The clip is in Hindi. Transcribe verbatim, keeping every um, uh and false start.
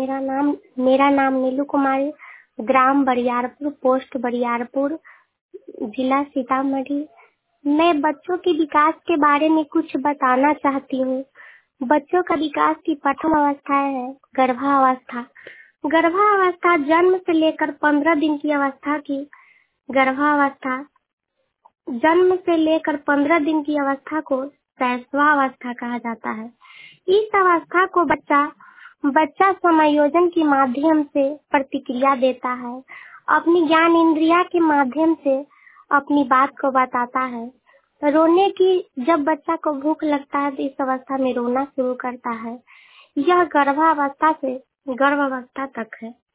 मेरा नाम मेरा नाम नीलू कुमारी, ग्राम बरियारपुर, पोस्ट बरियारपुर, जिला सीतामढ़ी। मैं बच्चों के विकास के बारे में कुछ बताना चाहती हूँ। बच्चों का विकास की प्रथम अवस्था है गर्भावस्था। गर्भावस्था जन्म से लेकर पंद्रह दिन की अवस्था की गर्भावस्था जन्म से लेकर पंद्रह दिन की अवस्था को शैशवावस्था कहा जाता है। इस अवस्था को बच्चा बच्चा समायोजन के माध्यम से प्रतिक्रिया देता है, अपनी ज्ञान इंद्रिया के माध्यम से अपनी बात को बताता है। रोने की जब बच्चा को भूख लगता है तो इस अवस्था में रोना शुरू करता है। यह गर्भावस्था से गर्भावस्था तक है।